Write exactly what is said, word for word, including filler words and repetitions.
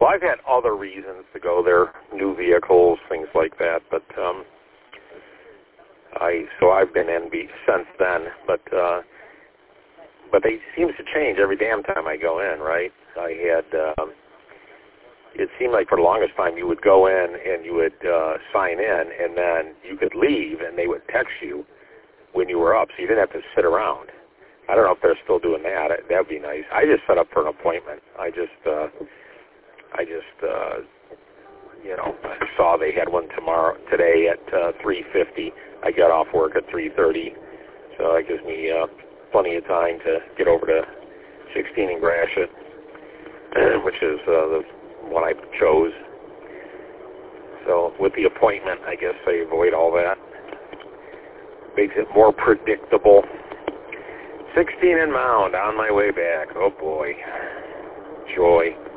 I've had other reasons to go there, new vehicles, things like that. But um, I so I've been in Beach since then. But uh, but it seems to change every damn time I go in, right? I had. Um, It seemed like for the longest time you would go in and you would uh, sign in, and then you could leave, and they would text you when you were up, so you didn't have to sit around. I don't know if they're still doing that. That would be nice. I just set up for an appointment. I just, uh, I just, uh, you know, saw they had one tomorrow, today at uh, three fifty. I got off work at three thirty, so that gives me uh, plenty of time to get over to sixteen in Gratiot, which is uh, the one I chose. So with the appointment, I guess I avoid all that. Makes it more predictable. sixteen in Mound on my way back. Oh boy. Joy.